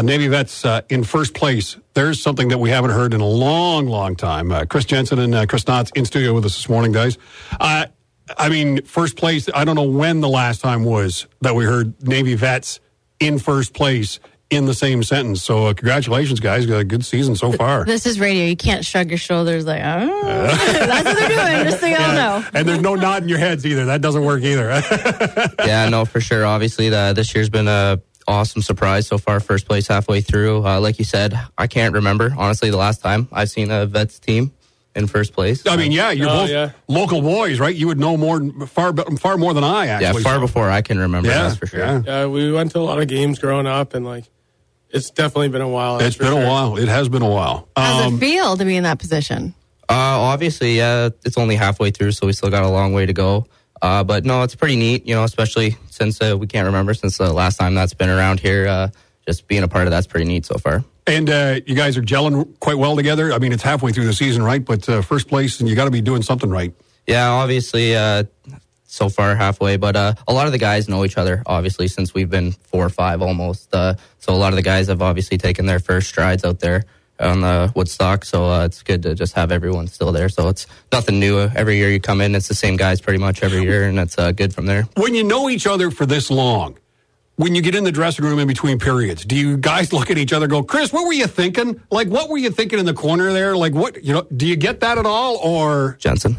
Navy Vets in first place. There's something that we haven't heard in a long, long time. Chris Jensen and Chris Knotts in studio with us this morning, guys. I mean, first place, I don't know when the last time was that we heard Navy Vets in first place in the same sentence. So congratulations, guys. Got a good season so far. This is radio. You can't shrug your shoulders like, oh. That's what they're doing, just so y'all know. And there's no nod in your heads either. That doesn't work either. Yeah, no, for sure. Obviously, this year's been a awesome surprise so far. First place halfway through. Like you said, I can't remember, honestly, the last time I've seen a Vets team in first place. I mean, yeah, you're both local boys, right? You would know far more than I, actually. Yeah, far before I can remember, that's for sure. Yeah, we went to a lot of games growing up, and, like, it's definitely been a while. It's been a while. It has been a while. How does it feel to be in that position? Obviously, yeah, it's only halfway through, so we still got a long way to go. But no, it's pretty neat, especially since we can't remember since the last time that's been around here. Just being a part of that's pretty neat so far. And you guys are gelling quite well together. I mean, it's halfway through the season, right? But first place, and you got to be doing something right. Yeah, obviously, so far halfway. But a lot of the guys know each other, obviously, since we've been 4 or 5 almost. So a lot of the guys have obviously taken their first strides out there on the Woodstock. So it's good to just have everyone still there. So it's nothing new. Every year you come in, it's the same guys pretty much every year, and it's good from there. When you know each other for this long, when you get in the dressing room in between periods, do you guys look at each other and go, Chris, what were you thinking? Like, what were you thinking in the corner there? Like, what, do you get that at all, or? Jensen.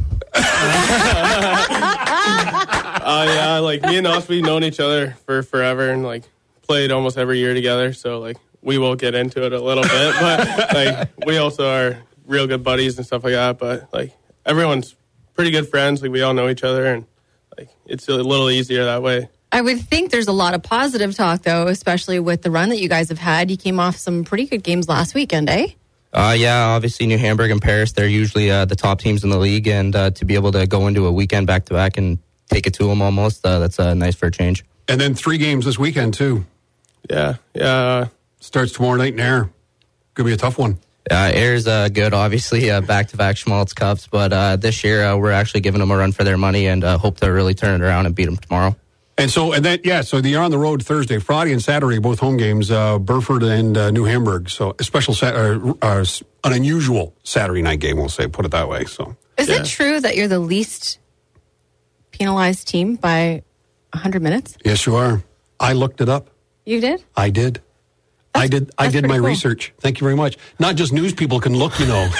Yeah, like, me and us, we've known each other for forever and, like, played almost every year together, so, like, we will get into it a little bit, but, like, we also are real good buddies and stuff like that, but, like, everyone's pretty good friends. Like, we all know each other, and, like, it's a little easier that way. I would think there's a lot of positive talk, though, especially with the run that you guys have had. You came off some pretty good games last weekend, eh? Yeah, obviously New Hamburg and Paris, they're usually the top teams in the league, and to be able to go into a weekend back-to-back and take it to them almost, that's nice for a change. And then 3 games this weekend, too. Yeah. Starts tomorrow night in Ayr. Could be a tough one. Air's good, obviously, back-to-back Schmaltz Cups, but this year we're actually giving them a run for their money and hope to really turn it around and beat them tomorrow. So you're on the road Thursday, Friday, and Saturday, both home games, Burford and New Hamburg. So a special, an unusual Saturday night game, we'll say, put it that way. So, is it true that you're the least penalized team by 100 minutes? Yes, you are. I looked it up. You did? I did. I did my research. Thank you very much. Not just news people can look,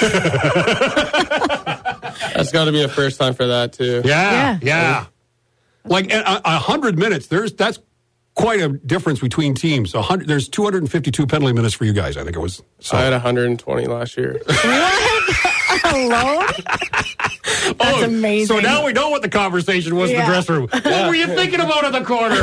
That's got to be a first time for that, too. Yeah. Like 100 minutes, that's quite a difference between teams. There's 252 penalty minutes for you guys, I think it was. So. I had 120 last year. Alone? That's amazing. So now we know what the conversation was in the dressing room. What were you thinking about in the corner?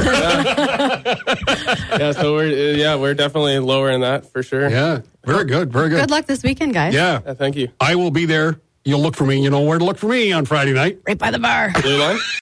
So we're definitely lower in that for sure. Yeah, very good, very good. Good luck this weekend, guys. Yeah, thank you. I will be there. You'll look for me. You know where to look for me on Friday night. Right by the bar. Blue line?